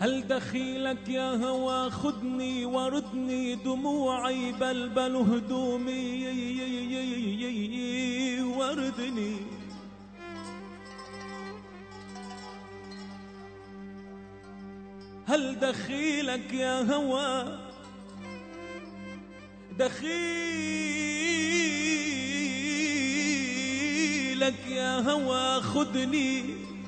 هل دخيلك يا هوى خدني وردني دموعي بلبل هدومي وردني. هل دخيلك يا هوى دخيلك يا هوى خدني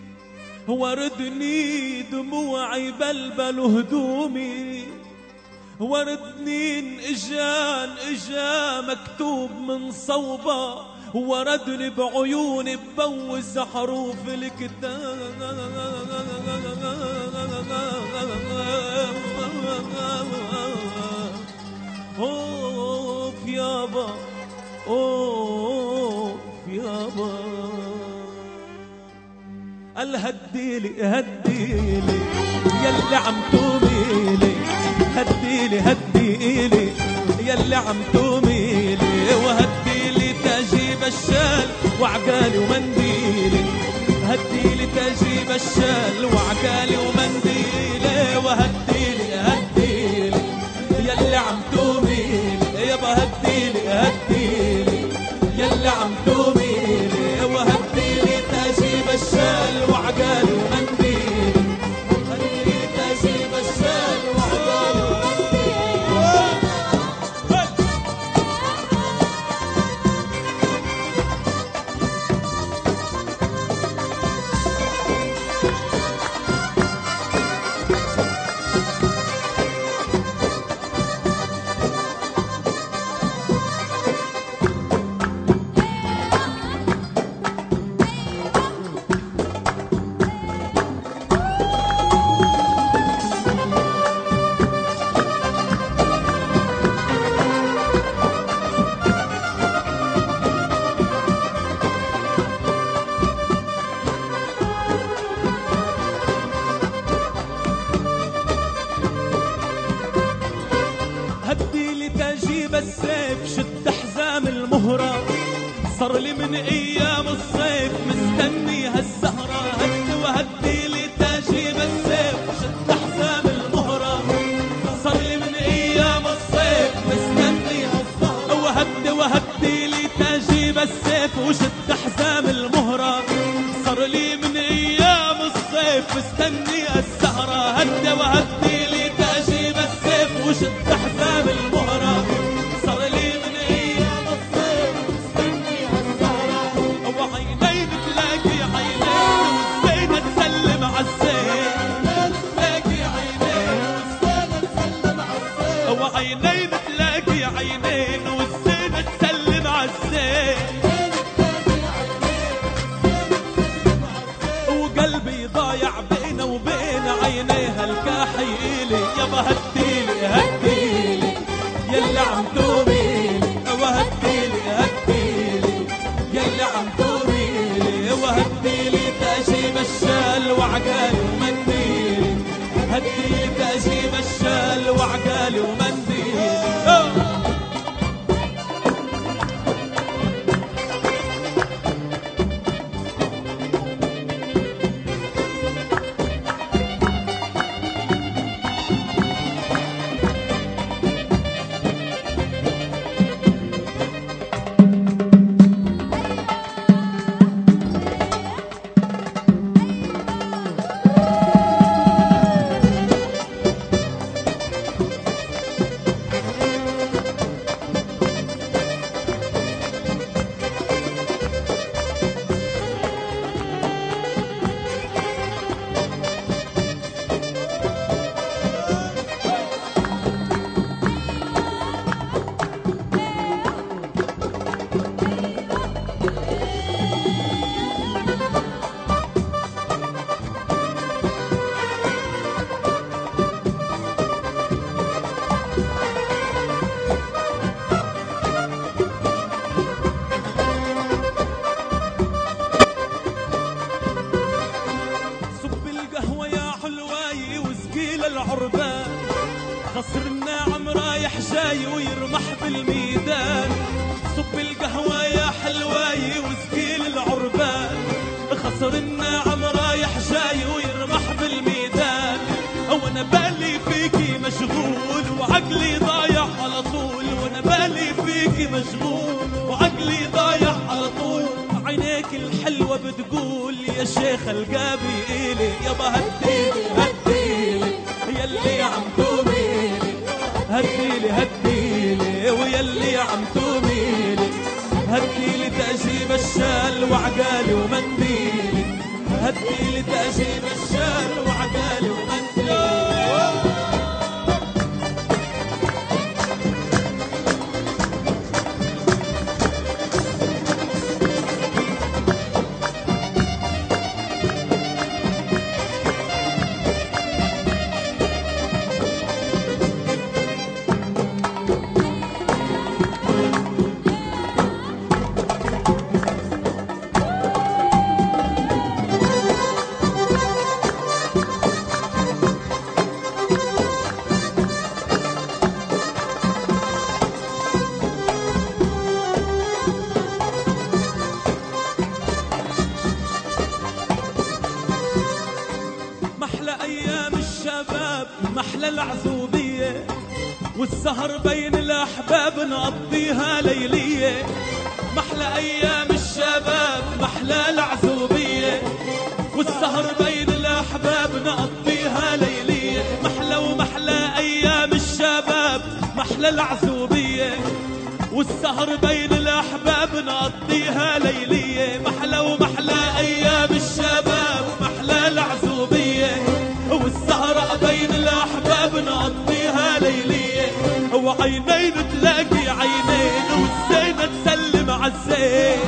وردني دموعي بلبل هدومي. وردني اجا مكتوب من صوبه وردني بعيوني ببوس حروف الكتاب. اوف يابا اوف يابا. قال هديلي هديلي يلي عم توميلي، هديلي هديلي يلي عم توميلي، وهديلي تاجي بشال وعقالي ومنديلي. هديلي تاجي بشال وعقالي ومنديلي، وهديلي هديلي يلي عم توميلي يابا. هديلي هديلي يلي عم توميلي، وهديلي تاجي بشال وعقالي ومنديلي. هديلي تاجي بشال وعقالي ومنديلي. هديلي تاجي بالسيف شد حزام المهرة، صار لي من ايام الصيف مستني هالسهرة. وهديلي تاجي بالسيف شد حزام المهرة، صار لي من ايام الصيف مستني هالسهرة. وهديلي تاجي بالسيف وشد حزام المهرة، صار لي من ايام الصيف مستني هالسهرة. وهديلي تاجي بالسيف وشد حزام المهرة، صار لي من ايام الصيف مستني هالسهرة. وعيني بتلاقي عينين والزينة تسلي وعقلي ضايع على طول. عينيك الحلوة بتقول يا شيخ القابي إلي يابا هديلي هديلي يلي عم توميلي هديلي هديلي ويلي عم توميلي هديلي تأجيب الشال وعقالي ومنديلي هديلي تأجيب الشال وعقالي ومنديلي. محلى العزوبية والسهر بين الأحباب نقضيها ليلية. محلى أيام الشباب محلى العزوبية والسهر بين الأحباب نقضيها ليلية. محلى ومحلى أيام الشباب محلى العزوبية والسهر بين الأحباب نقضيها ليلية. محلى ومحلى أيام الشباب محلى العزوبية والسهرة بين الأحباب نقضيها ليلية. وعينين تلاقي عينين والزينة تسلم عالزين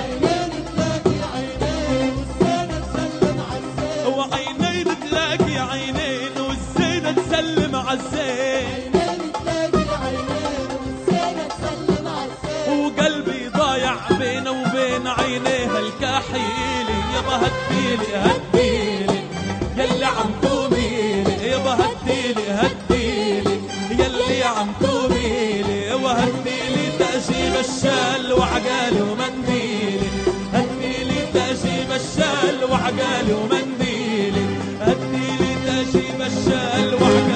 وعينين تلاقي عينين والزينة تسلم عالزين وقلبي ضايع بينه وبين عينيها الكحيلي يابا هديلي هديلي يلي عم توميلي يابا هديلي هديلي يلي عم توميلي وهديلي تأجيب الشال وعقالي ومنديلي هديلي تأجيب الشال وعقالي ومنديلي هديلي تأجيب الشال وعقالي